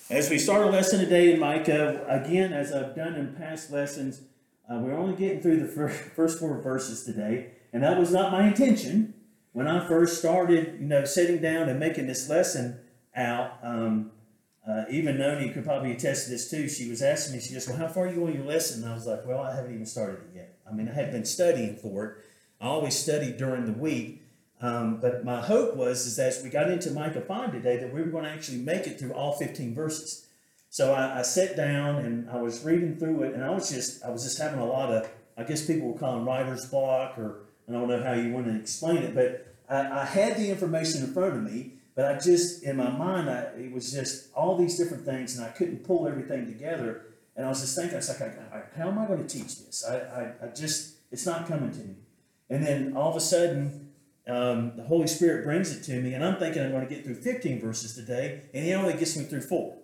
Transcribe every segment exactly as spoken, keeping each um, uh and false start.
As we start a lesson today in Micah, again, as I've done in past lessons, uh, we're only getting through the first, first four verses today, and that was not my intention. When I first started, you know, sitting down and making this lesson out, um, uh, even Noni could probably attest to this too. She was asking me, she goes, well, how far are you on your lesson? And I was like, well, I haven't even started it yet. I mean, I had been studying for it. I always study during the week. Um, but my hope was is that as we got into Micah five today, that we were going to actually make it through all fifteen verses. So I, I sat down and I was reading through it, and I was just I was just having a lot of, I guess people would call them writer's block, or I don't know how you want to explain it, but I, I had the information in front of me, but I just, in my mind, I, it was just all these different things, and I couldn't pull everything together. And I was just thinking, I was like, I, I, how am I going to teach this? I, I, I just, it's not coming to me. And then all of a sudden, Um, the Holy Spirit brings it to me, and I'm thinking I'm going to get through fifteen verses today, and He only gets me through four.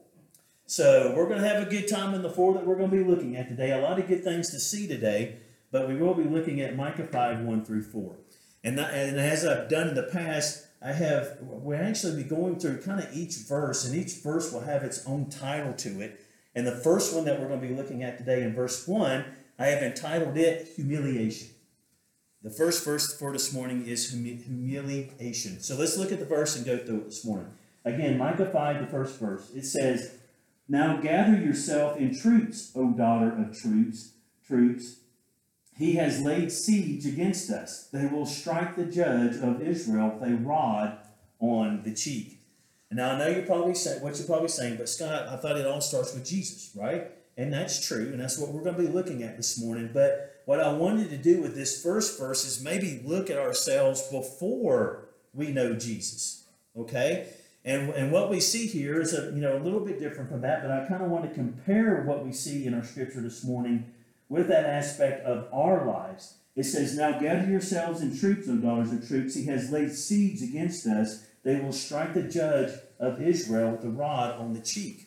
So we're going to have a good time in the four that we're going to be looking at today. A lot of good things to see today, but we will be looking at Micah five, one through four. And, that, and as I've done in the past, I have, we'll actually be going through kind of each verse, and each verse will have its own title to it. And the first one that we're going to be looking at today in verse one, I have entitled it Humiliation. The first verse for this morning is humi- humiliation. So let's look at the verse and go through it this morning. Again, Micah five, the first verse. It says, "Now gather yourself in troops, O daughter of troops, troops. He has laid siege against us. They will strike the judge of Israel with a rod on the cheek." And now I know you're probably saying what you're probably saying, but Scott, I thought it all starts with Jesus, right? And that's true, and that's what we're going to be looking at this morning. But what I wanted to do with this first verse is maybe look at ourselves before we know Jesus, okay? And and what we see here is a you know a little bit different from that, but I kind of want to compare what we see in our scripture this morning with that aspect of our lives. It says, "Now gather yourselves in troops, O daughters of troops. He has laid siege against us. They will strike the judge of Israel with a rod on the cheek."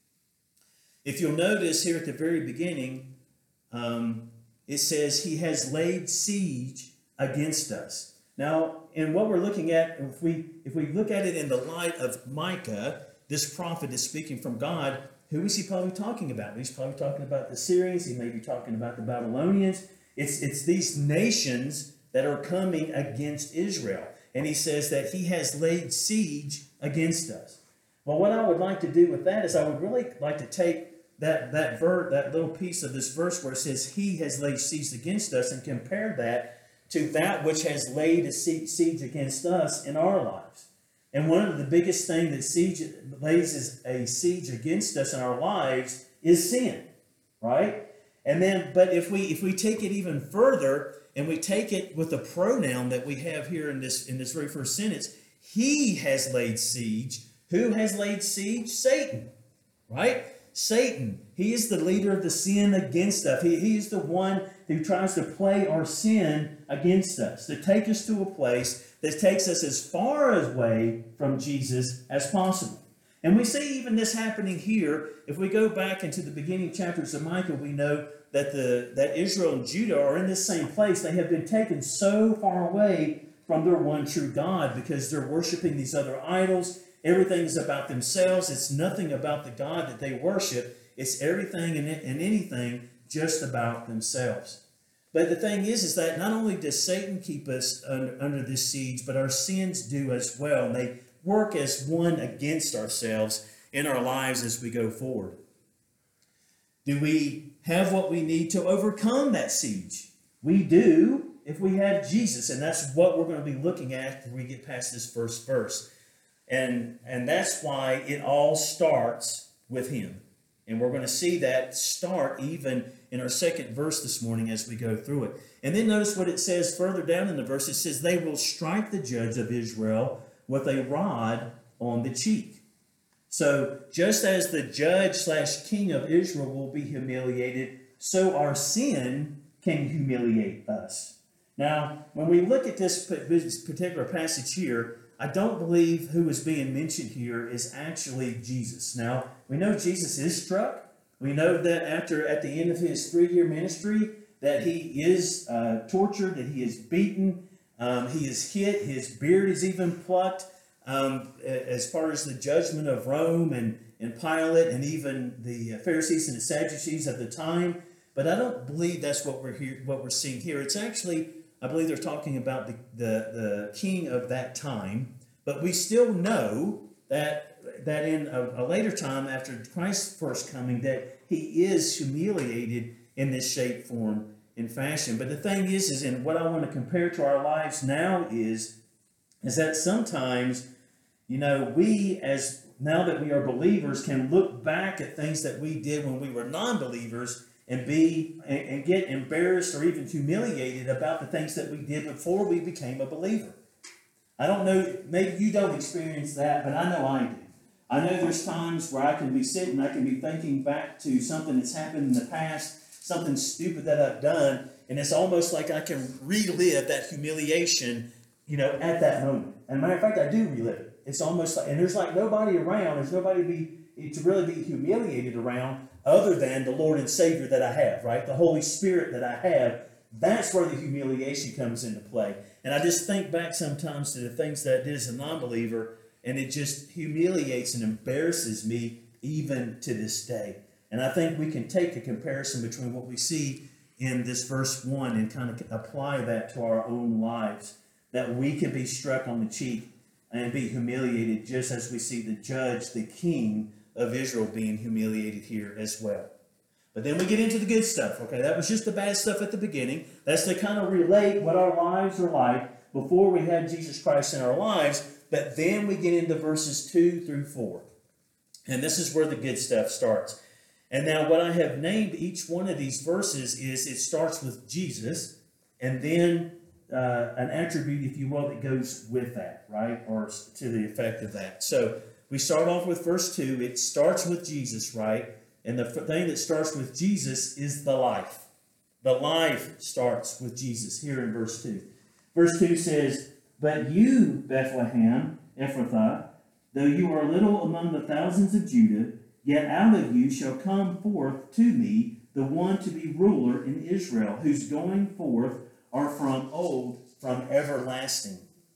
If you'll notice here at the very beginning, um, it says he has laid siege against us. Now, in what we're looking at, if we if we look at it in the light of Micah, this prophet is speaking from God. Who is he probably talking about? He's probably talking about the Syrians. He may be talking about the Babylonians. It's it's these nations that are coming against Israel. And he says that he has laid siege against us. Well, what I would like to do with that is I would really like to take that that ver- that little piece of this verse where it says he has laid siege against us and compare that to that which has laid a siege against us in our lives. And one of the biggest things that siege lays a siege against us in our lives is sin, right? And then, but if we if we take it even further and we take it with the pronoun that we have here in this in this very first sentence, he has laid siege. Who has laid siege? Satan, right? Satan. He is the leader of the sin against us. He, he is the one who tries to play our sin against us, to take us to a place that takes us as far away from Jesus as possible. And we see even this happening here. If we go back into the beginning chapters of Micah, we know that the that Israel and Judah are in this same place. They have been taken so far away from their one true God because they're worshiping these other idols. Everything is about themselves. It's nothing about the God that they worship. It's everything and, and anything just about themselves. But the thing is, is that not only does Satan keep us under, under this siege, but our sins do as well. And they work as one against ourselves in our lives as we go forward. Do we have what we need to overcome that siege? We do if we have Jesus. And that's what we're going to be looking at after we get past this first verse. And, and that's why it all starts with him. And we're going to see that start even in our second verse this morning as we go through it. And then notice what it says further down in the verse. It says, they will strike the judge of Israel with a rod on the cheek. So just as the judge slash king of Israel will be humiliated, so our sin can humiliate us. Now, when we look at this particular passage here, I don't believe who is being mentioned here is actually Jesus. Now, we know Jesus is struck. We know that after at the end of his three-year ministry, that he is uh, tortured, that he is beaten, um, he is hit, his beard is even plucked. um, as far as the judgment of Rome and, and Pilate and even the Pharisees and the Sadducees of the time. But I don't believe that's what we're here, what we're seeing here. It's actually, I believe they're talking about the, the, the king of that time. But we still know that, that in a, a later time, after Christ's first coming, that he is humiliated in this shape, form, and fashion. But the thing is, is and what I want to compare to our lives now is, is that sometimes, you know, we as, now that we are believers, can look back at things that we did when we were non-believers and be, and, and get embarrassed or even humiliated about the things that we did before we became a believer. I don't know, maybe you don't experience that, but I know I do. I know there's times where I can be sitting, I can be thinking back to something that's happened in the past, something stupid that I've done, and it's almost like I can relive that humiliation, you know, at that moment. And as a matter of fact, I do relive it. It's almost like, and there's like nobody around, there's nobody to be, to really be humiliated around other than the Lord and Savior that I have, right? The Holy Spirit that I have. That's where the humiliation comes into play. And I just think back sometimes to the things that I did as a non-believer, and it just humiliates and embarrasses me even to this day. And I think we can take a comparison between what we see in this verse one and kind of apply that to our own lives, that we can be struck on the cheek and be humiliated just as we see the judge, the king of Israel, being humiliated here as well. But then we get into the good stuff, okay? That was just the bad stuff at the beginning. That's to kind of relate what our lives are like before we had Jesus Christ in our lives. But then we get into verses two through four. And this is where the good stuff starts. And now what I have named each one of these verses is it starts with Jesus and then uh, an attribute, if you will, that goes with that, right? Or to the effect of that. So we start off with verse two. It starts with Jesus, right? And the thing that starts with Jesus is the life. The life starts with Jesus here in verse two. Verse two says, "But you, Bethlehem, Ephrathah, though you are little among the thousands of Judah, yet out of you shall come forth to me the one to be ruler in Israel, whose going forth are from old, from everlasting."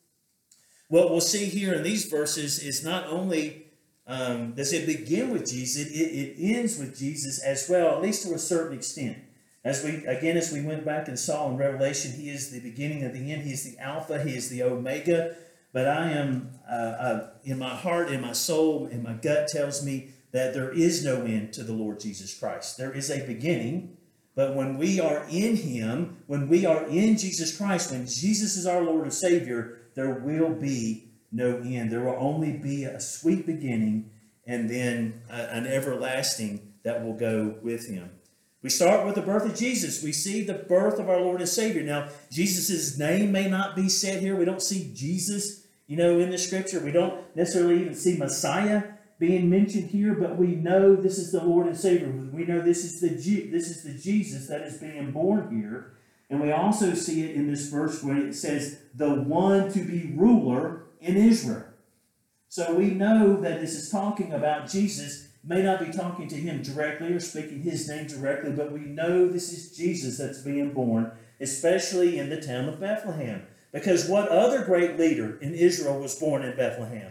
What we'll see here in these verses is not only um, does it begin with Jesus, it, it ends with Jesus as well, at least to a certain extent. As we, again, as we went back and saw in Revelation, he is the beginning of the end. He is the Alpha. He is the Omega. But I am, uh, uh, in my heart, in my soul, in my gut tells me that there is no end to the Lord Jesus Christ. There is a beginning, but when we are in him, when we are in Jesus Christ, when Jesus is our Lord and Savior, there will be no end. There will only be a sweet beginning and then a, an everlasting that will go with him. We start with the birth of Jesus. We see the birth of our Lord and Savior. Now, Jesus' name may not be said here. We don't see Jesus, you know, in the Scripture. We don't necessarily even see Messiah being mentioned here, but we know this is the Lord and Savior. We know this is the G- this is the Jesus that is being born here. And we also see it in this verse when it says, the one to be ruler in Israel. So we know that this is talking about Jesus. May not be talking to him directly or speaking his name directly, but we know this is Jesus that's being born, especially in the town of Bethlehem. Because what other great leader in Israel was born in Bethlehem?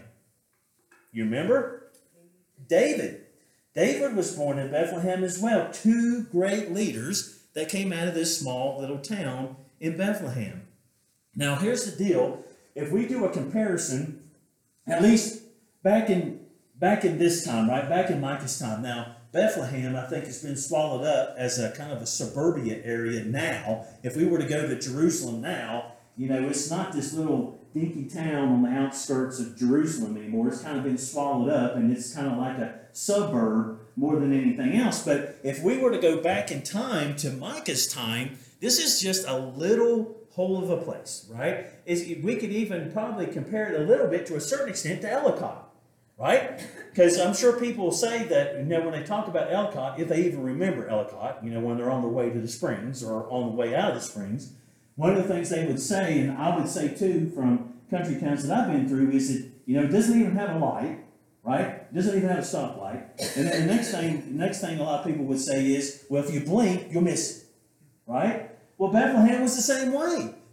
You remember? David. David was born in Bethlehem as well. Two great leaders that came out of this small little town in Bethlehem. Now, here's the deal. If we do a comparison, at least back in back in this time, right? Back in Micah's time. Now, Bethlehem, I think, has been swallowed up as a kind of a suburbia area now. If we were to go to Jerusalem now, you know, it's not this little dinky town on the outskirts of Jerusalem anymore. It's kind of been swallowed up, and it's kind of like a suburb more than anything else. But if we were to go back in time to Micah's time, this is just a little hole of a place, right? It's, we could even probably compare it a little bit to a certain extent to Ellicott, right? Because I'm sure people will say that, you know, when they talk about Ellicott, if they even remember Ellicott, you know, when they're on their way to the springs or on the way out of the springs, one of the things they would say, and I would say too from country towns that I've been through, is that, you know, it doesn't even have a light, right? It doesn't even have a stoplight. And then the next thing, the next thing a lot of people would say is, well, if you blink, you'll miss it, right? Well, Bethlehem was the same way.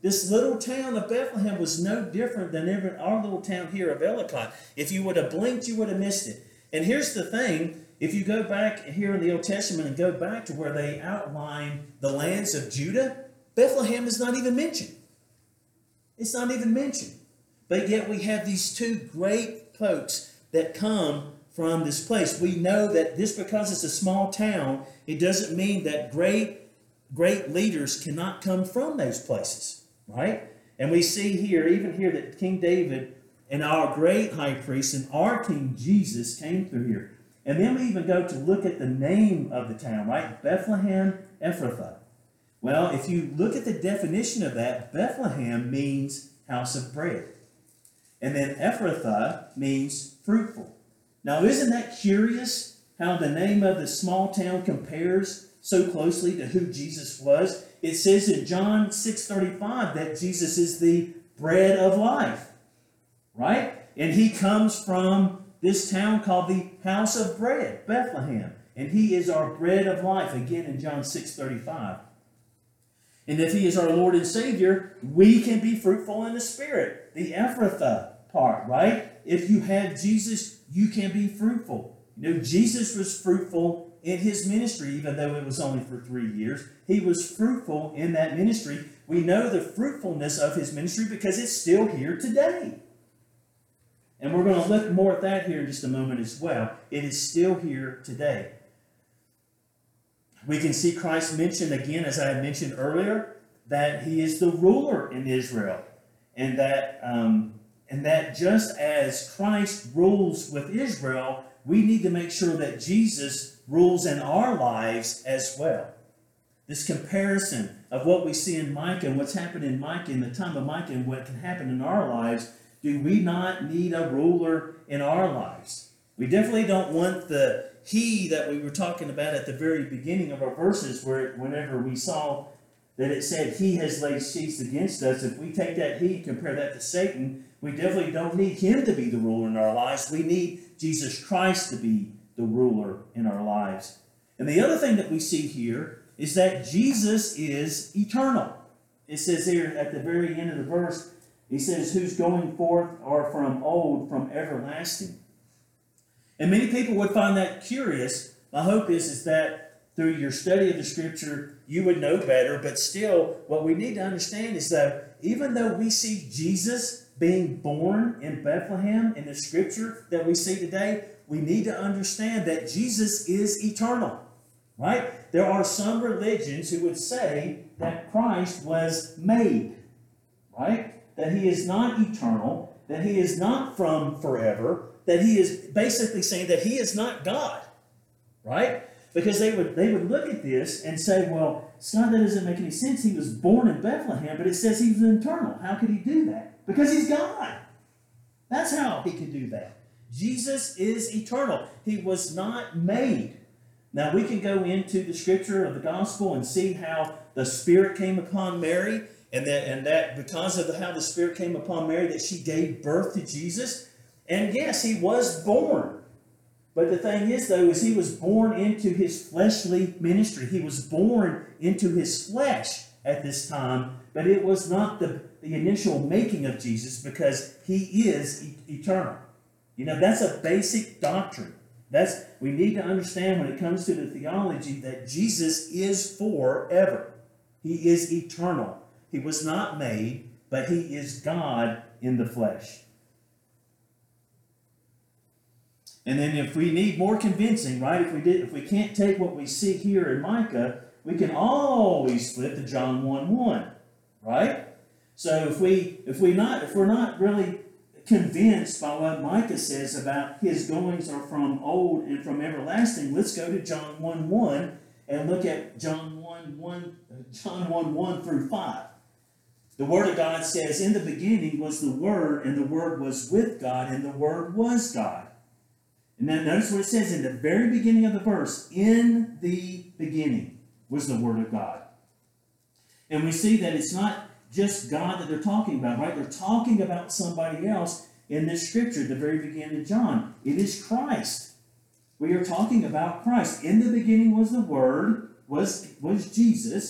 This little town of Bethlehem was no different than even our little town here of Ellicott. If you would have blinked, you would have missed it. And here's the thing. If you go back here in the Old Testament and go back to where they outline the lands of Judah, Bethlehem is not even mentioned. It's not even mentioned. But yet we have these two great folks that come from this place. We know that just because it's a small town, it doesn't mean that great, great leaders cannot come from those places, right? And we see here, even here, that King David and our great high priest and our King Jesus came through here. And then we even go to look at the name of the town, right? Bethlehem Ephrathah. Well, if you look at the definition of that, Bethlehem means house of bread. And then Ephrathah means fruitful. Now, isn't that curious how the name of the small town compares so closely to who Jesus was? It says in John six thirty-five that Jesus is the bread of life, right? And he comes from this town called the house of bread, Bethlehem. And he is our bread of life, again in John six thirty-five. And if he is our Lord and Savior, we can be fruitful in the Spirit. The Ephrathah part, right? If you have Jesus, you can be fruitful. You know, Jesus was fruitful in his ministry, even though it was only for three years. He was fruitful in that ministry. We know the fruitfulness of his ministry because it's still here today. And we're going to look more at that here in just a moment as well. It is still here today. We can see Christ mentioned again, as I had mentioned earlier, that he is the ruler in Israel. And that, um, and that just as Christ rules with Israel, we need to make sure that Jesus rules in our lives as well. This comparison of what we see in Micah and what's happened in Micah in the time of Micah and what can happen in our lives, do we not need a ruler in our lives? We definitely don't want the he that we were talking about at the very beginning of our verses, where whenever we saw that it said he has laid siege against us. If we take that he, compare that to Satan, we definitely don't need him to be the ruler in our lives. We need Jesus Christ to be the ruler in our lives. And the other thing that we see here is that Jesus is eternal. It says here at the very end of the verse, he says, whose going forth are from old, from everlasting. And many people would find that curious. My hope is, is that through your study of the Scripture, you would know better. But still, what we need to understand is that even though we see Jesus being born in Bethlehem in the Scripture that we see today, we need to understand that Jesus is eternal, right? There are some religions who would say that Christ was made, right? That he is not eternal, that he is not from forever, that he is basically saying that he is not God, right? Because they would they would look at this and say, well, Scott, that doesn't make any sense. He was born in Bethlehem, but it says he was eternal. How could he do that? Because he's God. That's how he could do that. Jesus is eternal. He was not made. Now, we can go into the Scripture of the Gospel and see how the Spirit came upon Mary, and that, and that because of the, how the Spirit came upon Mary, that she gave birth to Jesus. And yes, he was born. But the thing is, though, is he was born into his fleshly ministry. He was born into his flesh at this time, but it was not the, the initial making of Jesus, because he is e- eternal. You know, that's a basic doctrine. That's we need to understand when it comes to the theology that Jesus is forever. He is eternal. He was not made, but he is God in the flesh. And then if we need more convincing, right, if we did, if we can't take what we see here in Micah, we can always flip to John one one, right? So if we if we not if we're not really convinced by what Micah says about his goings are from old and from everlasting, let's go to John one one and look at John one one John one one through five. The Word of God says, in the beginning was the Word, and the Word was with God, and the Word was God. And then notice what it says in the very beginning of the verse. In the beginning was the Word of God. And we see that it's not just God that they're talking about, right? They're talking about somebody else in this Scripture at the very beginning of John. It is Christ. We are talking about Christ. In the beginning was the Word, was, was Jesus.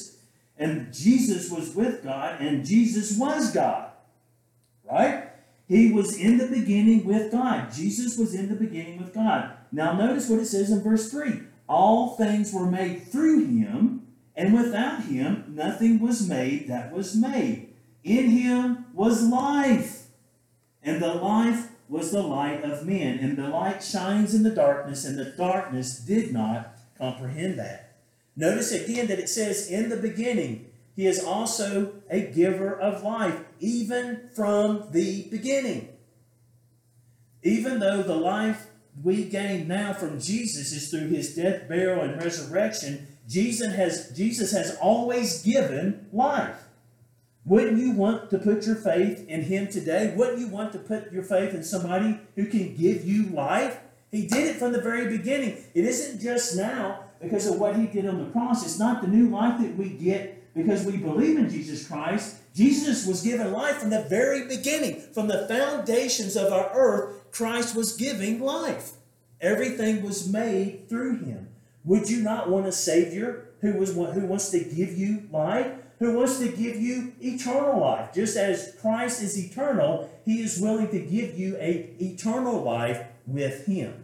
And Jesus was with God, and Jesus was God. Right? He was in the beginning with God. Jesus was in the beginning with God. Now notice what it says in verse three. All things were made through him, and without him nothing was made that was made. In him was life, and the life was the light of men. And the light shines in the darkness, and the darkness did not comprehend that. Notice again that it says in the beginning, he is also a giver of life, even from the beginning. Even though the life we gain now from Jesus is through his death, burial, and resurrection, Jesus has, Jesus has always given life. Wouldn't you want to put your faith in him today? Wouldn't you want to put your faith in somebody who can give you life? He did it from the very beginning. It isn't just now because of what he did on the cross. It's not the new life that we get because we believe in Jesus Christ. Jesus was given life from the very beginning. From the foundations of our earth, Christ was giving life. Everything was made through him. Would you not want a Savior who, was, who wants to give you life? Who wants to give you eternal life? Just as Christ is eternal, he is willing to give you an eternal life with him.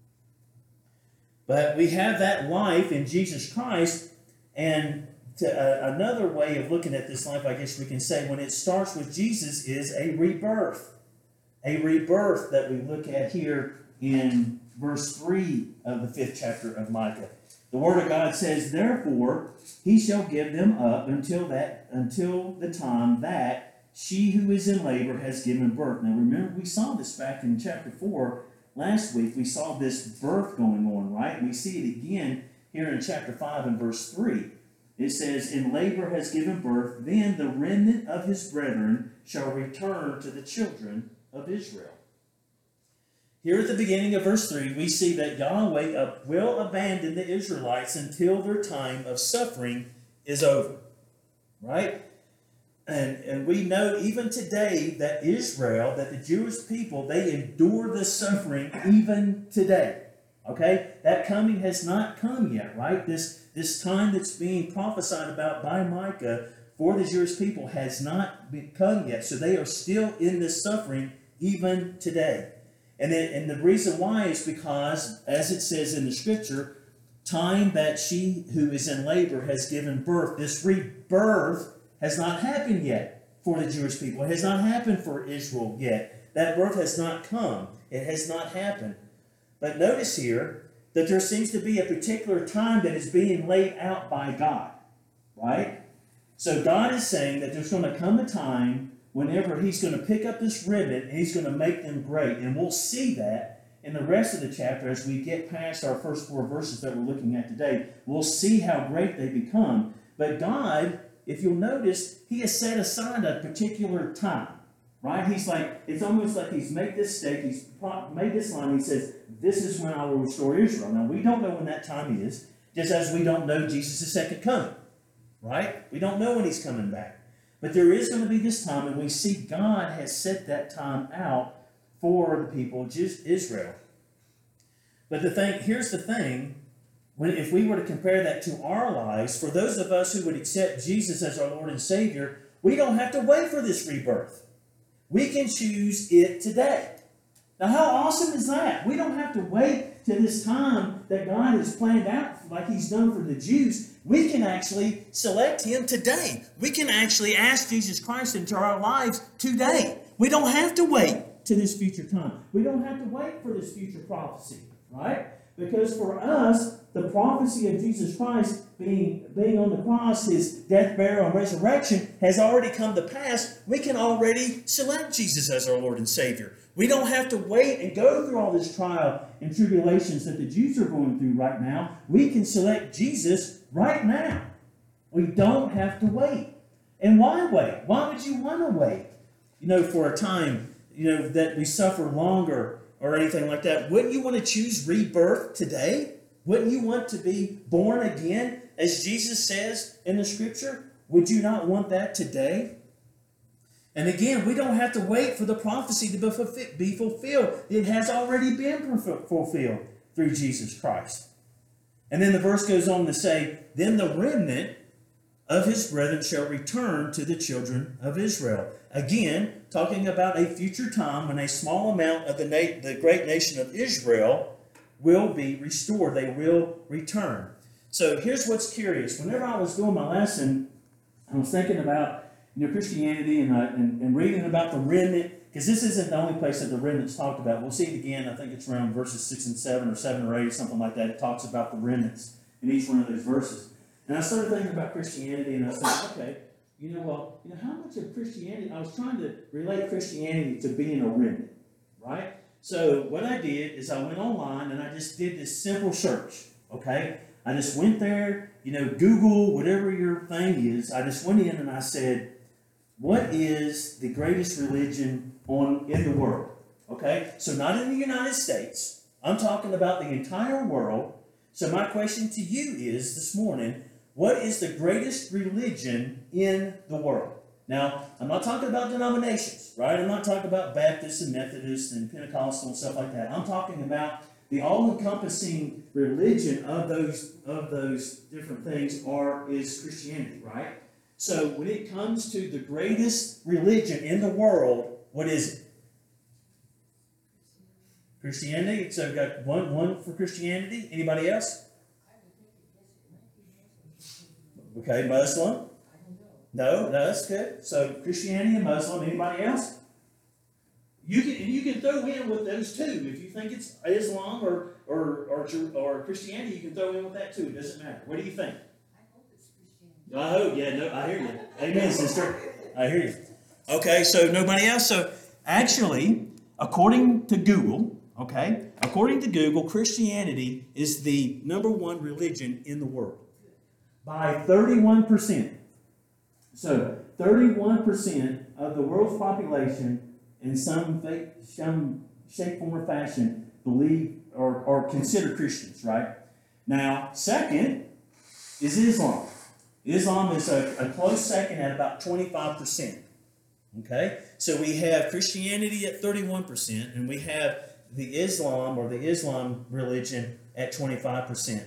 But we have that life in Jesus Christ, and to, uh, another way of looking at this life, I guess we can say, when it starts with Jesus, is a rebirth. A rebirth that we look at here in verse three of the fifth chapter of Micah. The Word of God says, therefore, he shall give them up until that until the time that she who is in labor has given birth. Now remember, we saw this back in chapter four last week. We saw this birth going on, right? We see it again here in chapter five and verse three. It says, in labor has given birth, then the remnant of his brethren shall return to the children of Israel. Here at the beginning of verse three, we see that Yahweh will abandon the Israelites until their time of suffering is over. Right? And, and we know even today that Israel, that the Jewish people, they endure the suffering even today. Okay? That coming has not come yet, right? This, this time that's being prophesied about by Micah for the Jewish people has not come yet. So they are still in this suffering even today. And, it, and the reason why is because, as it says in the scripture, time that she who is in labor has given birth. This rebirth has not happened yet for the Jewish people. It has not happened for Israel yet. That birth has not come. It has not happened. But notice here that there seems to be a particular time that is being laid out by God. Right? So God is saying that there's going to come a time whenever he's going to pick up this remnant and he's going to make them great. And we'll see that in the rest of the chapter as we get past our first four verses that we're looking at today. We'll see how great they become. But God, if you'll notice, he has set aside a particular time. Right? He's like, it's almost like he's made this stake, he's made this line, he says, this is when I will restore Israel. Now, we don't know when that time is, just as we don't know Jesus' second coming. Right? We don't know when he's coming back. But there is going to be this time, and we see God has set that time out for the people of Israel. But the thing, here's the thing, when if we were to compare that to our lives, for those of us who would accept Jesus as our Lord and Savior, we don't have to wait for this rebirth. We can choose it today. Now, how awesome is that? We don't have to wait to this time that God has planned out like he's done for the Jews. We can actually select him today. We can actually ask Jesus Christ into our lives today. We don't have to wait to this future time. We don't have to wait for this future prophecy, right? Because for us, the prophecy of Jesus Christ being, being on the cross, his death, burial, and resurrection has already come to pass. We can already select Jesus as our Lord and Savior. We don't have to wait and go through all this trial and tribulations that the Jews are going through right now. We can select Jesus right now. We don't have to wait. And why wait? Why would you want to wait? You know, for a time, you know, that we suffer longer or anything like that. Wouldn't you want to choose rebirth today? Wouldn't you want to be born again, as Jesus says in the scripture? Would you not want that today? And again, we don't have to wait for the prophecy to be fulfilled. It has already been fulfilled through Jesus Christ. And then the verse goes on to say, then the remnant of his brethren shall return to the children of Israel. Again, talking about a future time when a small amount of the, na- the great nation of Israel will be restored. They will return. So here's what's curious. Whenever I was doing my lesson, I was thinking about you know Christianity and, uh, and, and reading about the remnant, because this isn't the only place that the remnant's talked about. We'll see it again. I think it's around verses six and seven or seven or eight, something like that. It talks about the remnants in each one of those verses. And I started thinking about Christianity, and I was thinking, okay, you know, well, you know, how much of Christianity, I was trying to relate Christianity to being a remnant, right? So what I did is I went online and I just did this simple search, okay? I just went there, you know, Google, whatever your thing is, I just went in and I said, what is the greatest religion on in the world? Okay? So not in the United States. I'm talking about the entire world. So my question to you is this morning, what is the greatest religion in the world? Now, I'm not talking about denominations, right? I'm not talking about Baptists and Methodists and Pentecostal and stuff like that. I'm talking about the all-encompassing religion of those of those different things are is Christianity, right? So when it comes to the greatest religion in the world, what is it? Christianity. So we've got one one for Christianity. Anybody else? Okay, Muslim. No, no, that's good. So Christianity and Muslim. Anybody else? You can and you can throw in with those two. If you think it's Islam or or or, or Christianity, you can throw in with that too. It doesn't matter. What do you think? I hope. Yeah, no, I hear you. Amen, sister. I hear you. Okay, so nobody else. So actually, according to Google, okay, according to Google, Christianity is the number one religion in the world by thirty-one percent. So thirty-one percent of the world's population in some, some shape, form, or fashion believe or, or consider Christians, right? Now, second is Islam. Islam is a, a close second at about twenty-five percent. Okay? So we have Christianity at thirty-one percent, and we have the Islam or the Islam religion at twenty-five percent.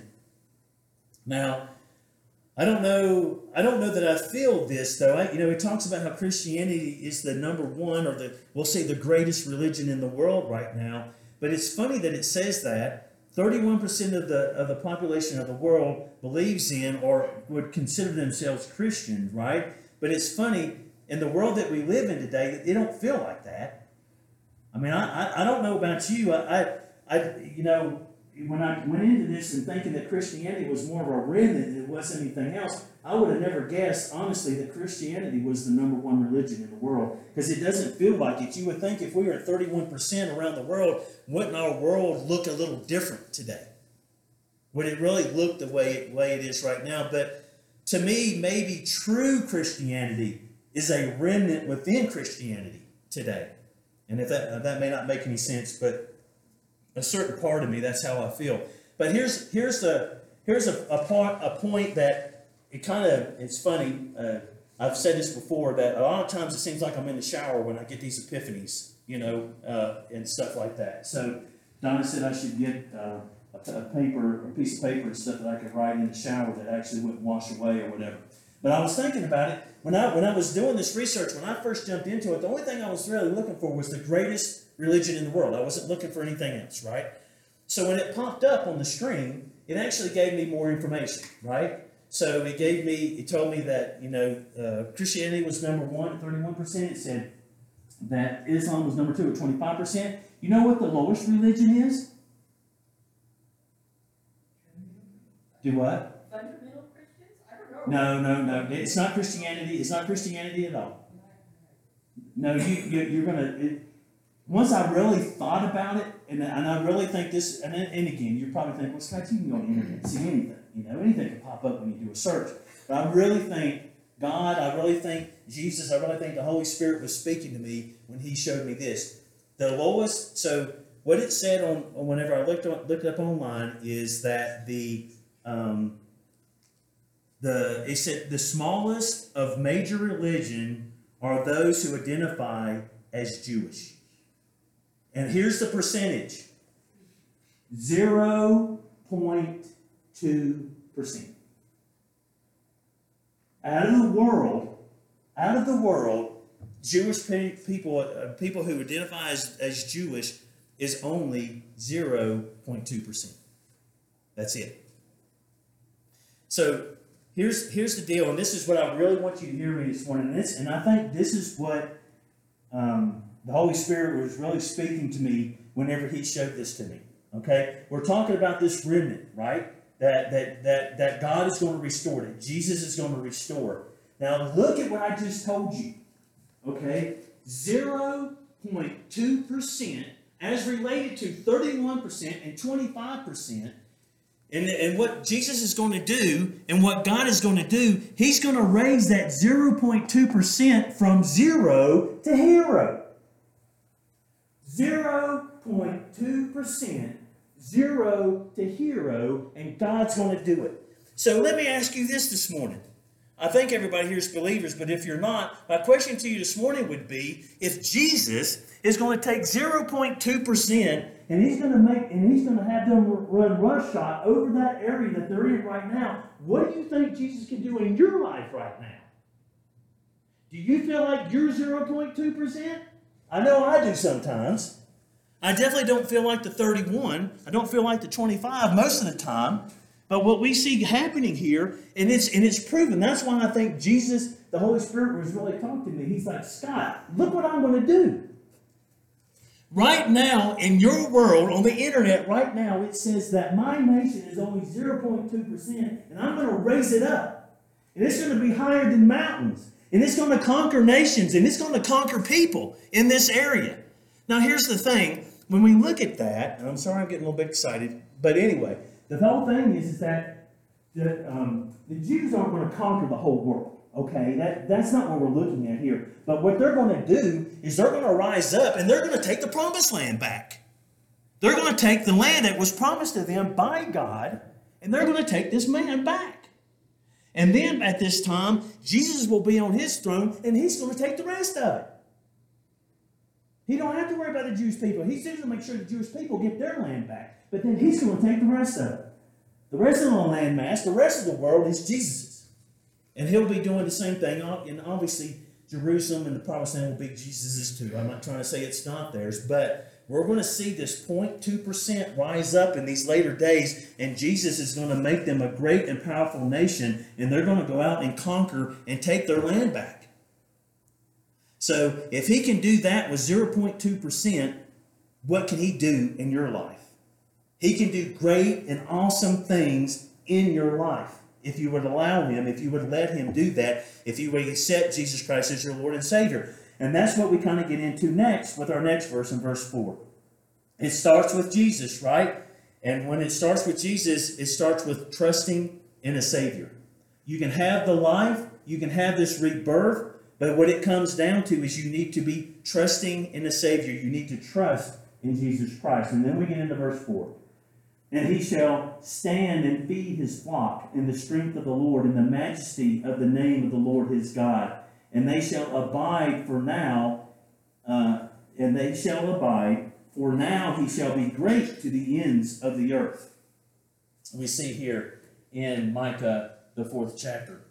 Now, I don't know. I don't know that I feel this though. I, you know, it talks about how Christianity is the number one, or the we'll say the greatest religion in the world right now. But it's funny that it says that thirty-one percent of the of the population of the world believes in or would consider themselves Christian, right? But it's funny in the world that we live in today, they don't feel like that. I mean, I I, I don't know about you. I, I I you know. When I went into this and thinking that Christianity was more of a remnant than it was anything else, I would have never guessed, honestly, that Christianity was the number one religion in the world. Because it doesn't feel like it. You would think if we were at thirty-one percent around the world, wouldn't our world look a little different today? Would it really look the way it, way it is right now? But to me, maybe true Christianity is a remnant within Christianity today. And if that, that may not make any sense, but a certain part of me, that's how I feel. But here's here's the here's a a, part, a point that it kind of it's funny. Uh, I've said this before that a lot of times it seems like I'm in the shower when I get these epiphanies, you know, uh, and stuff like that. So Donna said I should get uh, a, a paper, a piece of paper and stuff that I could write in the shower that actually wouldn't wash away or whatever. But I was thinking about it when I when I was doing this research. When I first jumped into it, the only thing I was really looking for was the greatest religion in the world. I wasn't looking for anything else, right? So when it popped up on the screen, it actually gave me more information, right? So it gave me, it told me that, you know, uh, Christianity was number one at thirty-one percent. It said that Islam was number two at twenty-five percent. You know what the lowest religion is? Do what? Fundamental Christians? I don't know. No, no, no. It's not Christianity. It's not Christianity at all. No, you, you you're gonna. It, once I really thought about it, and, and I really think this, and, and again, you're probably thinking, well, Scott, you can go on the internet and see anything. You know, anything can pop up when you do a search. But I really think God, I really think Jesus, I really think the Holy Spirit was speaking to me when He showed me this. The lowest. So what it said on whenever I looked on, looked up online is that the um, the it said the smallest of major religion are those who identify as Jewish. And here's the percentage. zero point two percent. out of the world, out of the world, Jewish pe- people, uh, people who identify as, as Jewish, is only zero point two percent. That's it. So here's here's the deal, and this is what I really want you to hear me this morning. And, this, and I think this is what um, the Holy Spirit was really speaking to me whenever He showed this to me. Okay, we're talking about this remnant, right? That that that that God is going to restore, that Jesus is going to restore. Now look at what I just told you. Okay, zero point two percent as related to thirty-one percent and twenty-five percent. And, and what Jesus is going to do and what God is going to do, He's going to raise that zero point two percent from zero to hero. zero point two percent, zero to hero, and God's going to do it. So let me ask you this this morning. I think everybody here is believers, but if you're not, my question to you this morning would be, if Jesus is going to take zero point two percent and he's going to make and he's going to have them run rush shot over that area that they're in right now, what do you think Jesus can do in your life right now? Do you feel like you're zero point two percent? I know I do sometimes. I definitely don't feel like the thirty-one. I don't feel like the twenty-five most of the time. But what we see happening here, and it's and it's proven. That's why I think Jesus, the Holy Spirit, was really talking to me. He's like, Scott, look what I'm going to do. Right now, in your world, on the internet, right now, it says that my nation is only zero point two percent, and I'm going to raise it up. And it's going to be higher than mountains. And it's going to conquer nations, and it's going to conquer people in this area. Now, here's the thing. When we look at that, and I'm sorry I'm getting a little bit excited, but anyway, the whole thing is, is that the, um, the Jews aren't going to conquer the whole world. Okay, that, that's not what we're looking at here. But what they're going to do is they're going to rise up and they're going to take the promised land back. They're going to take the land that was promised to them by God, and they're going to take this man back. And then at this time, Jesus will be on his throne, and he's going to take the rest of it. He don't have to worry about the Jewish people. He's going to make sure the Jewish people get their land back. But then he's going to take the rest of it. The rest of the landmass, the rest of the world is Jesus's. And he'll be doing the same thing. And obviously, Jerusalem and the promised land will be Jesus's too. I'm not trying to say it's not theirs, but we're going to see this zero point two percent rise up in these later days, and Jesus is going to make them a great and powerful nation, and they're going to go out and conquer and take their land back. So if he can do that with zero point two percent, what can he do in your life? He can do great and awesome things in your life. If you would allow him, if you would let him do that, if you would accept Jesus Christ as your Lord and Savior. And that's what we kind of get into next with our next verse in verse four. It starts with Jesus, right? And when it starts with Jesus, it starts with trusting in a Savior. You can have the life, you can have this rebirth, but what it comes down to is you need to be trusting in a Savior. You need to trust in Jesus Christ. And then we get into verse four. And he shall stand and feed his flock in the strength of the Lord, in the majesty of the name of the Lord his God. And they shall abide for now, uh, and they shall abide, for now he shall be great to the ends of the earth. We see here in Micah, the fourth chapter.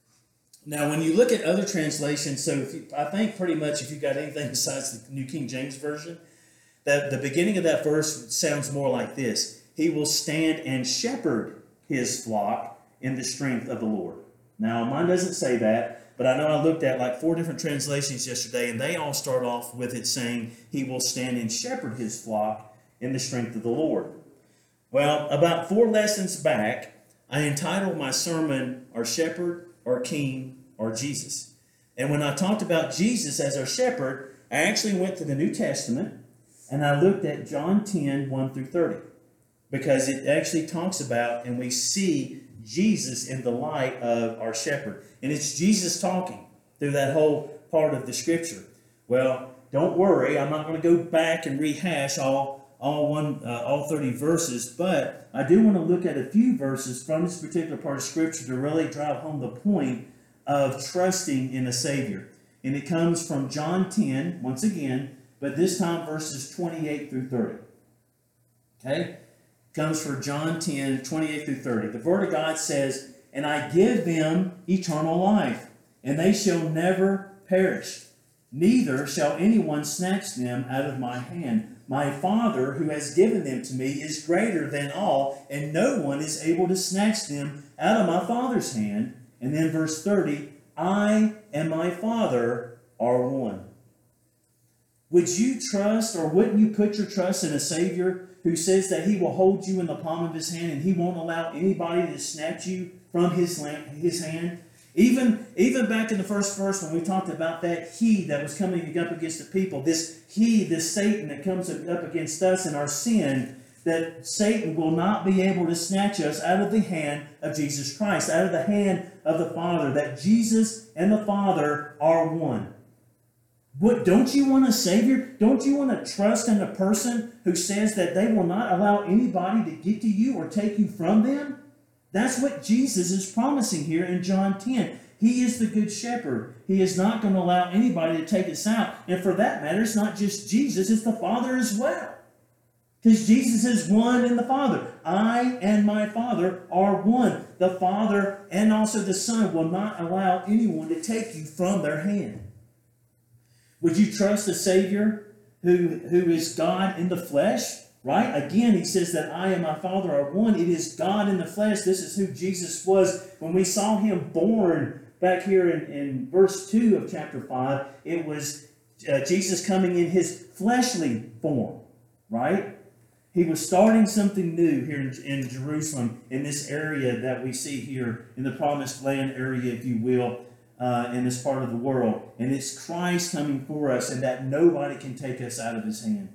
Now, when you look at other translations, so if you, I think pretty much if you've got anything besides the New King James Version, that the beginning of that verse sounds more like this. He will stand and shepherd his flock in the strength of the Lord. Now, mine doesn't say that, but I know I looked at like four different translations yesterday, and they all start off with it saying, he will stand and shepherd his flock in the strength of the Lord. Well, about four lessons back, I entitled my sermon, Our Shepherd, Our King, Our Jesus. And when I talked about Jesus as our shepherd, I actually went to the New Testament, and I looked at John ten, one through thirty. Because it actually talks about, and we see Jesus in the light of our shepherd. And it's Jesus talking through that whole part of the scripture. Well, don't worry, I'm not going to go back and rehash all, all, one, uh, all thirty verses, but I do want to look at a few verses from this particular part of scripture to really drive home the point of trusting in a Savior. And it comes from John ten, once again, but this time verses twenty-eight through thirty. Okay? Comes from John ten, twenty-eight through thirty. The Word of God says, and I give them eternal life, and they shall never perish. Neither shall anyone snatch them out of my hand. My Father, who has given them to me, is greater than all, and no one is able to snatch them out of my Father's hand. And then verse thirty, I and my Father are one. Would you trust, or wouldn't you put your trust in a Savior who says that He will hold you in the palm of His hand and He won't allow anybody to snatch you from His, his hand? Even, even back in the first verse when we talked about that he that was coming up against the people, this he, this Satan that comes up against us in our sin, that Satan will not be able to snatch us out of the hand of Jesus Christ, out of the hand of the Father, that Jesus and the Father are one. What, don't you want a Savior? Don't you want to trust in a person who says that they will not allow anybody to get to you or take you from them? That's what Jesus is promising here in John ten. He is the good shepherd. He is not going to allow anybody to take us out. And for that matter, it's not just Jesus, it's the Father as well. Because Jesus is one in the Father. I and my Father are one. The Father and also the Son will not allow anyone to take you from their hand. Would you trust a Savior who, who is God in the flesh? Right? Again, he says that I and my Father are one. It is God in the flesh. This is who Jesus was. When we saw Him born back here in, in verse two of chapter five, it was uh, Jesus coming in His fleshly form. Right? He was starting something new here in, in Jerusalem, in this area that we see here, in the promised land area, if you will, uh, in this part of the world. And it's Christ coming for us, and that nobody can take us out of His hand.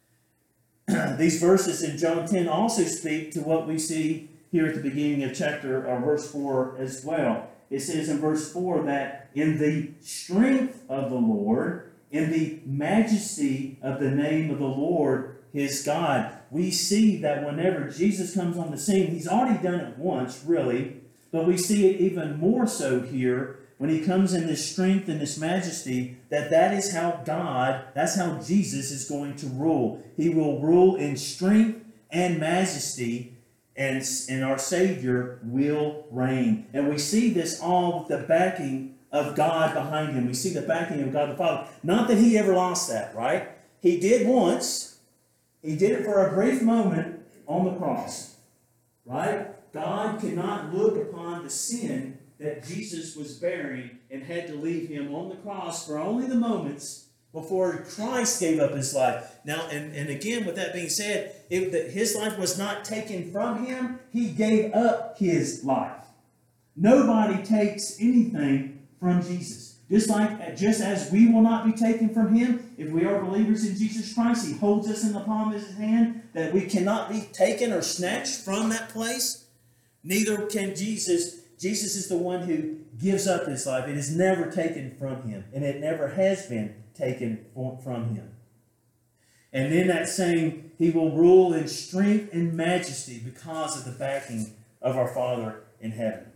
These verses in John ten also speak to what we see here at the beginning of chapter or verse four as well. It says in verse four that in the strength of the Lord, in the majesty of the name of the Lord, His God, we see that whenever Jesus comes on the scene, He's already done it once, really, but we see it even more so here when He comes in this strength and this majesty, that that is how God, that's how Jesus is going to rule. He will rule in strength and majesty, and, and our Savior will reign. And we see this all with the backing of God behind Him. We see the backing of God the Father. Not that He ever lost that, right? He did once. He did it for a brief moment on the cross, right? God could not look upon the sin that Jesus was bearing and had to leave Him on the cross for only the moments before Christ gave up His life. Now, and, and again, with that being said, it, that His life was not taken from Him. He gave up His life. Nobody takes anything from Jesus. Just like, just as we will not be taken from Him, if we are believers in Jesus Christ, He holds us in the palm of His hand, that we cannot be taken or snatched from that place. Neither can Jesus. Jesus is the one who gives up His life. It is never taken from Him, and it never has been taken from Him. And in that saying, He will rule in strength and majesty because of the backing of our Father in heaven.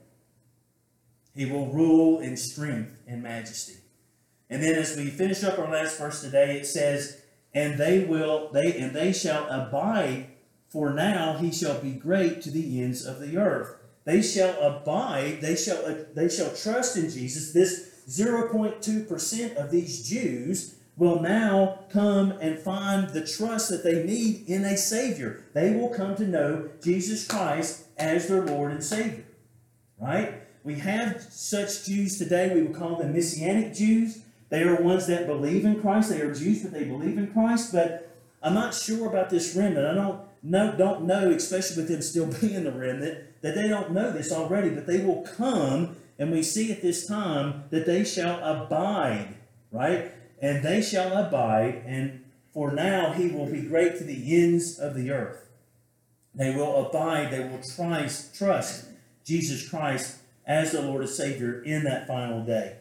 He will rule in strength and majesty. And then as we finish up our last verse today, it says, And they will, they and they shall abide, for now He shall be great to the ends of the earth. They shall abide, they shall, uh, they shall trust in Jesus. This zero point two percent of these Jews will now come and find the trust that they need in a Savior. They will come to know Jesus Christ as their Lord and Savior. Right? We have such Jews today. We would call them Messianic Jews. They are ones that believe in Christ. They are Jews, but they believe in Christ. But I'm not sure about this remnant. I don't know, don't know, especially with them still being the remnant, that they don't know this already, but they will come, and we see at this time that they shall abide, right? And they shall abide, and for now He will be great to the ends of the earth. They will abide, they will trust, trust Jesus Christ as the Lord and Savior in that final day.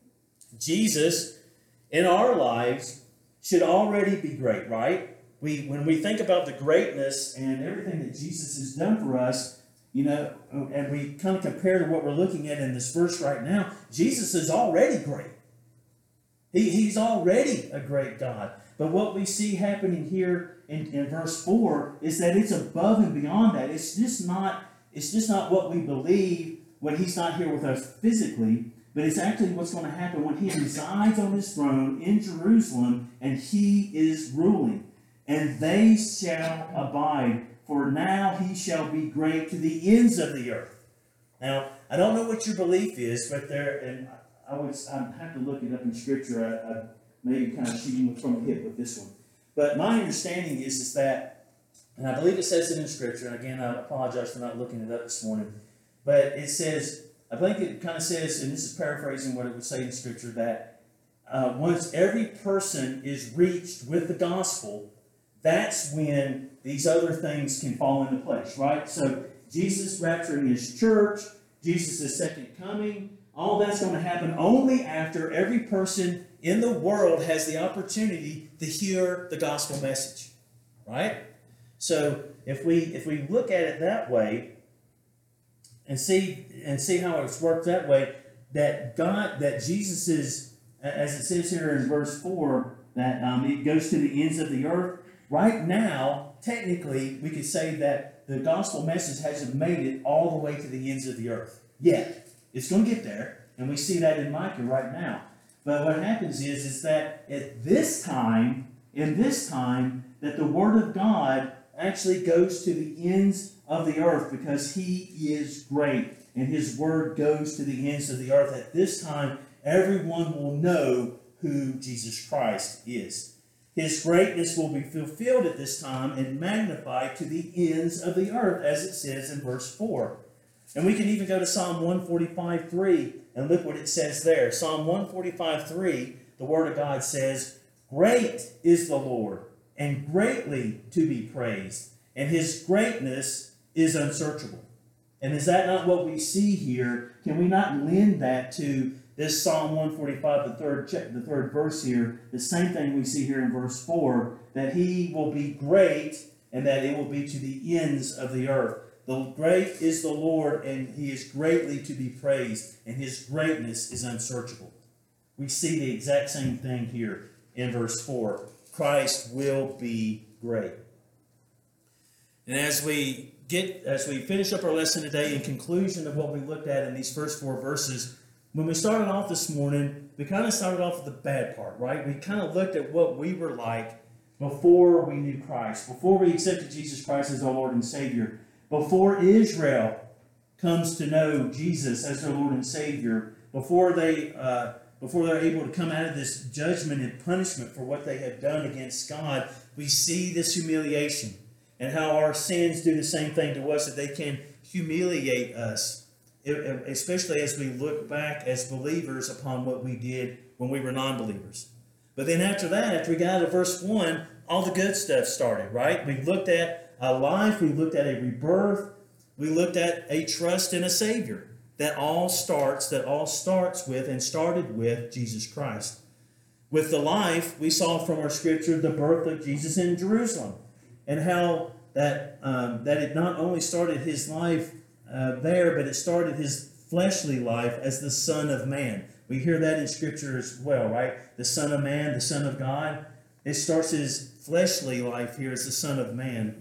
Jesus, in our lives, should already be great, right? We, when we think about the greatness and everything that Jesus has done for us, you know, and we kind of compare to what we're looking at in this verse right now, Jesus is already great. He, he's already a great God. But what we see happening here in, in verse four is that it's above and beyond that. It's just not, it's just not what we believe when he's not here with us physically, but it's actually what's going to happen when he resides on his throne in Jerusalem and he is ruling. And they shall abide, for now he shall be great to the ends of the earth. Now, I don't know what your belief is, but there, and I would I have to look it up in Scripture. I, I maybe kind of shooting from the hip with this one. But my understanding is, is that, and I believe it says it in Scripture, and again, I apologize for not looking it up this morning, but it says, I think it kind of says, and this is paraphrasing what it would say in Scripture, that uh, once every person is reached with the gospel, that's when these other things can fall into place, right? So Jesus rapturing his church, Jesus' second coming, all that's going to happen only after every person in the world has the opportunity to hear the gospel message, right? So if we if we look at it that way and see and see how it's worked that way, that God, that Jesus is, as it says here in verse four, that um, it goes to the ends of the earth. Right now, technically, we could say that the gospel message hasn't made it all the way to the ends of the earth yet. It's going to get there, and we see that in Micah right now. But what happens is, is that at this time, in this time, that the Word of God actually goes to the ends of the earth because He is great, and His Word goes to the ends of the earth. At this time, everyone will know who Jesus Christ is. His greatness will be fulfilled at this time and magnified to the ends of the earth, as it says in verse four. And we can even go to Psalm one forty-five three and look what it says there. Psalm one forty-five three, the Word of God says, "Great is the Lord, and greatly to be praised, and His greatness is unsearchable." And is that not what we see here? Can we not lend that to this Psalm one forty-five, the third the third verse here, the same thing we see here in verse four, that He will be great and that it will be to the ends of the earth. The great is the Lord, and He is greatly to be praised, and His greatness is unsearchable. We see the exact same thing here in verse four. Christ will be great. And as we get, as we finish up our lesson today, in conclusion of what we looked at in these first four verses, when we started off this morning, we kind of started off with the bad part, right? We kind of looked at what we were like before we knew Christ, before we accepted Jesus Christ as our Lord and Savior, before Israel comes to know Jesus as their Lord and Savior, before they uh, before they're able to come out of this judgment and punishment for what they have done against God. We see this humiliation and how our sins do the same thing to us, that they can humiliate us, especially as we look back as believers upon what we did when we were non-believers. But then after that, after we got out of verse one, all the good stuff started, right? We looked at a life, we looked at a rebirth, we looked at a trust in a Savior. That all starts, that all starts with and started with Jesus Christ. With the life, we saw from our scripture the birth of Jesus in Jerusalem, and how that um, that it not only started his life uh, there, but it started his fleshly life as the Son of Man. We hear that in Scripture as well, right? The Son of Man, the Son of God. It starts his fleshly life here as the Son of Man.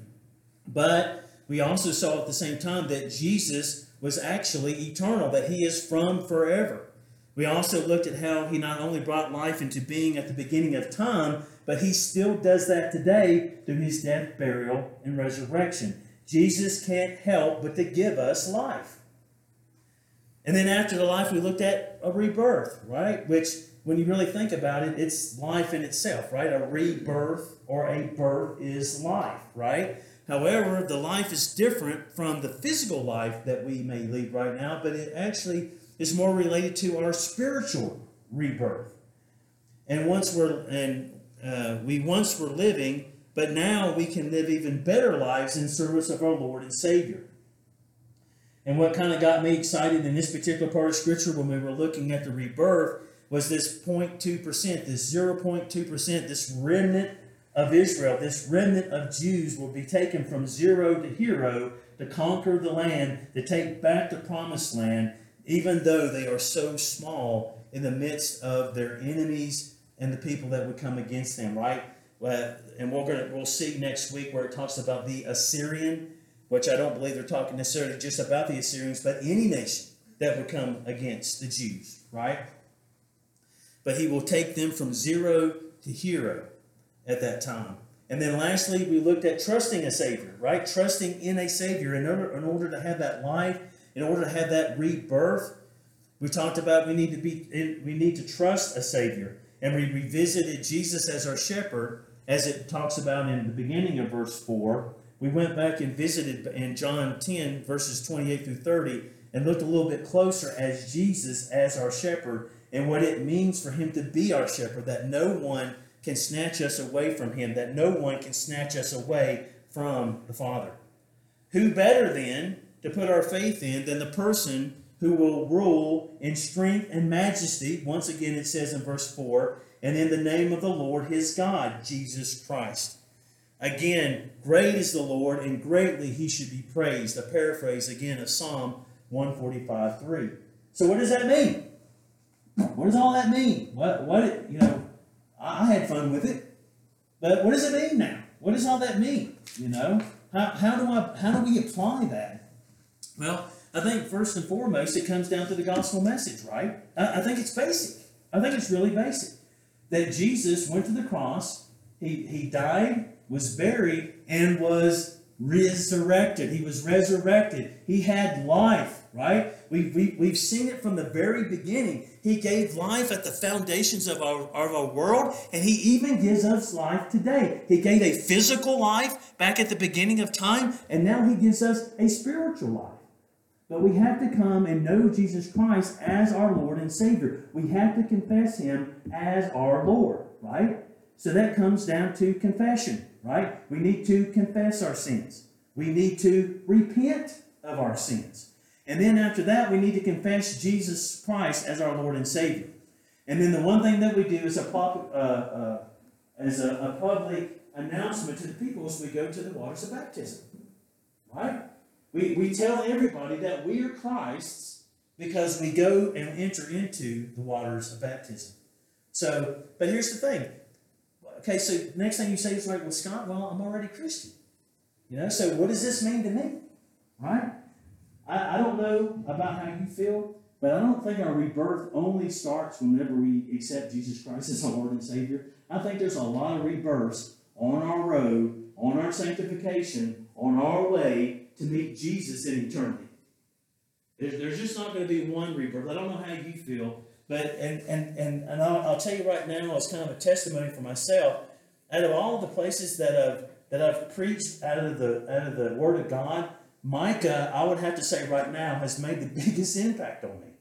But we also saw at the same time that Jesus was actually eternal, that he is from forever. We also looked at how he not only brought life into being at the beginning of time, but he still does that today through his death, burial, and resurrection. Jesus can't help but to give us life. And then after the life, we looked at a rebirth, right? Which, when you really think about it, it's life in itself, right? A rebirth or a birth is life, right? However, the life is different from the physical life that we may lead right now, but it actually is more related to our spiritual rebirth. And once we're and uh, we once were living, but now we can live even better lives in service of our Lord and Savior. And what kind of got me excited in this particular part of Scripture when we were looking at the rebirth was this zero point two percent, this zero point two percent, this remnant of Israel, this remnant of Jews will be taken from zero to hero to conquer the land, to take back the promised land, even though they are so small in the midst of their enemies and the people that would come against them, right? Well, and we're gonna we'll see next week where it talks about the Assyrian, which I don't believe they're talking necessarily just about the Assyrians, but any nation that would come against the Jews, right? But he will take them from zero to hero at that time. And then lastly, we looked at trusting a Savior, right? Trusting in a Savior in order, in order to have that life, in order to have that rebirth. We talked about we need to be, we need to trust a Savior. And we revisited Jesus as our shepherd, as it talks about in the beginning of verse four. We went back and visited in John ten, verses twenty-eight through thirty, and looked a little bit closer as Jesus as our shepherd and what it means for him to be our shepherd, that no one can snatch us away from him, that no one can snatch us away from the Father. Who better then to put our faith in than the person who will rule in strength and majesty? Once again, it says in verse four, and in the name of the Lord his God, Jesus Christ. Again, great is the Lord, and greatly he should be praised. A paraphrase again of Psalm one forty-five, three. So what does that mean? What does all that mean? What, what, you know, I had fun with it, but what does it mean now? What does all that mean? You know, how, how do I, how do we apply that? Well, I think first and foremost, it comes down to the gospel message, right? I, I think it's basic. I think it's really basic. That Jesus went to the cross, he, he died, was buried, and was resurrected. He was resurrected. He had life, right? We've, we, we've seen it from the very beginning. He gave life at the foundations of our, of our world, and he even gives us life today. He gave a physical life back at the beginning of time, and now he gives us a spiritual life. But we have to come and know Jesus Christ as our Lord and Savior. We have to confess him as our Lord, right? So that comes down to confession, right? We need to confess our sins. We need to repent of our sins. And then after that, we need to confess Jesus Christ as our Lord and Savior. And then the one thing that we do is a, pop, uh, uh, as a, a public announcement to the people as we go to the waters of baptism, right? We, we tell everybody that we are Christ's because we go and enter into the waters of baptism. So, but here's the thing. Okay, so next thing you say is like, well, Scott, well, I'm already Christian. You know, so what does this mean to me? Right? I, I don't know about how you feel, but I don't think our rebirth only starts whenever we accept Jesus Christ as our Lord and Savior. I think there's a lot of rebirths on our road, on our sanctification, on our way to meet Jesus in eternity. There's, there's just not going to be one rebirth. I don't know how you feel, but and and and, and I'll, I'll tell you right now, as kind of a testimony for myself, out of all the places that I've that I've preached out of the out of the Word of God, Micah, I would have to say right now, has made the biggest impact on me.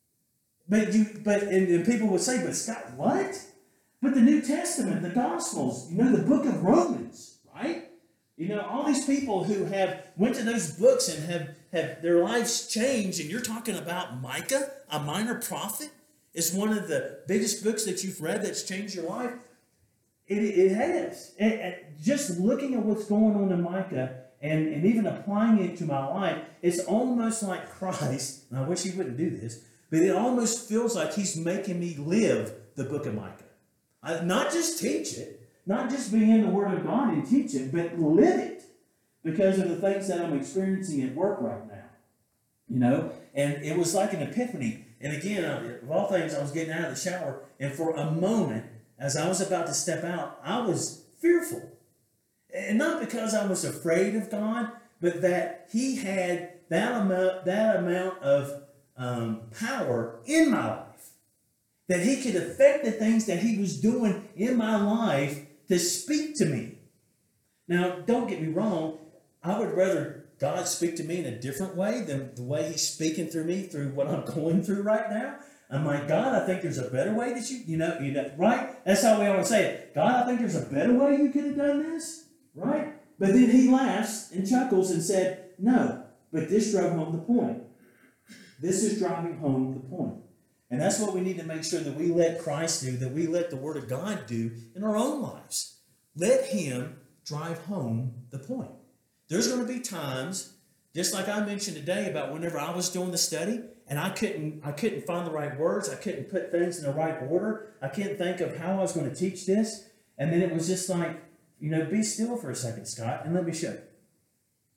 But you, but and, and people would say, but Scott, what? But the New Testament, the Gospels, you know, the book of Romans, right? You know, all these people who have went to those books and have, have their lives changed, and you're talking about Micah, a minor prophet, is one of the biggest books that you've read that's changed your life. It, it has. And, and just looking at what's going on in Micah and, and even applying it to my life, it's almost like Christ, and I wish he wouldn't do this, but it almost feels like he's making me live the book of Micah. I, not just teach it, not just be in the Word of God and teach it, but live it because of the things that I'm experiencing at work right now. You know, and it was like an epiphany. And again, of all things, I was getting out of the shower, and for a moment, as I was about to step out, I was fearful. And not because I was afraid of God, but that he had that amount, that amount of um, power in my life. That he could affect the things that he was doing in my life to speak to me. Now, don't get me wrong. I would rather God speak to me in a different way than the way he's speaking through me through what I'm going through right now. I'm like, God, I think there's a better way that you, you know, you know, right? That's how we always say it. God, I think there's a better way you could have done this, right? But then he laughs and chuckles and said, no, but this drove home the point. This is driving home the point. And that's what we need to make sure that we let Christ do, that we let the Word of God do in our own lives. Let him drive home the point. There's going to be times, just like I mentioned today about whenever I was doing the study, and I couldn't, I couldn't find the right words, I couldn't put things in the right order, I couldn't think of how I was going to teach this, and then it was just like, you know, be still for a second, Scott, and let me show you.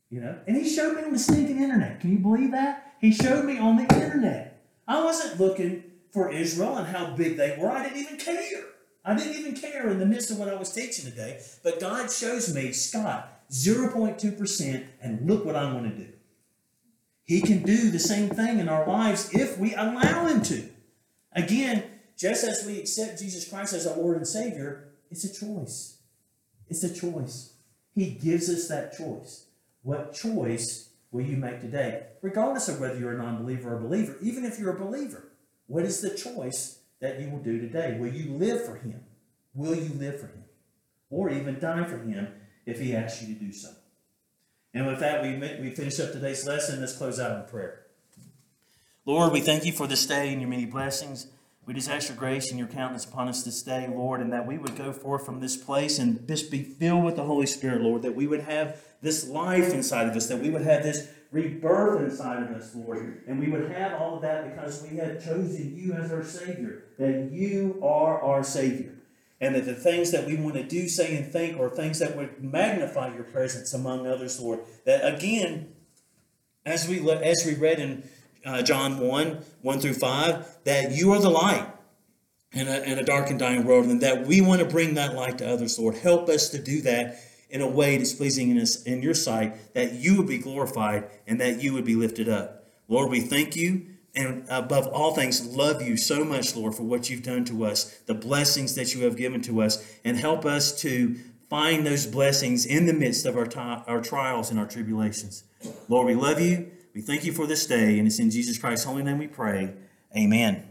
You know, and he showed me on the stinking internet. Can you believe that? He showed me on the internet. I wasn't looking for Israel and how big they were. I didn't even care. I didn't even care in the midst of what I was teaching today. But God shows me, Scott, zero point two percent, and look what I'm going to do. He can do the same thing in our lives if we allow him to. Again, just as we accept Jesus Christ as our Lord and Savior, it's a choice. It's a choice. He gives us that choice. What choice will you make today? Regardless of whether you're a non-believer or a believer, even if you're a believer, what is the choice that you will do today? Will you live for him? Will you live for him? Or even die for him if he asks you to do so? And with that, we, we finish up today's lesson. Let's close out in prayer. Lord, we thank you for this day and your many blessings. We just ask your grace and your countenance upon us this day, Lord, and that we would go forth from this place and just be filled with the Holy Spirit, Lord, that we would have this life inside of us, that we would have this rebirth inside of us, Lord, and we would have all of that because we have chosen you as our Savior, that you are our Savior, and that the things that we want to do, say, and think are things that would magnify your presence among others, Lord, that again, as we, as we read in Uh, John one, one through five, that you are the light in a, in a dark and dying world, and that we want to bring that light to others, Lord. Help us to do that in a way that's pleasing in, us, in your sight, that you would be glorified and that you would be lifted up. Lord, we thank you, and above all things, love you so much, Lord, for what you've done to us, the blessings that you have given to us, and help us to find those blessings in the midst of our, t- our trials and our tribulations. Lord, we love you. We thank you for this day, and it's in Jesus Christ's holy name we pray. Amen.